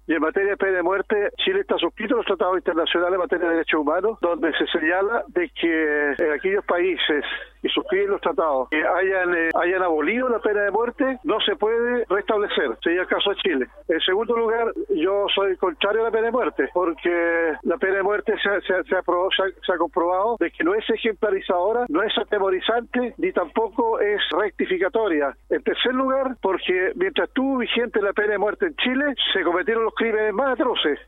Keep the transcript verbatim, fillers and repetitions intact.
Y en materia de pena de muerte, Chile está suscrito a los tratados internacionales en materia de derechos humanos, donde se señala de que en aquellos países que suscriben los tratados que hayan, eh, hayan abolido la pena de muerte, no se puede restablecer. Sería el caso de Chile. En segundo lugar, yo soy contrario a la pena de muerte, porque la pena de muerte se, se, se, ha, probado, se, ha, se ha comprobado de que no es ejemplarizadora, no es atemorizante, ni tampoco es rectificatoria. En tercer lugar, porque mientras estuvo vigente la pena de muerte en Chile, se cometieron los crímenes más atroces.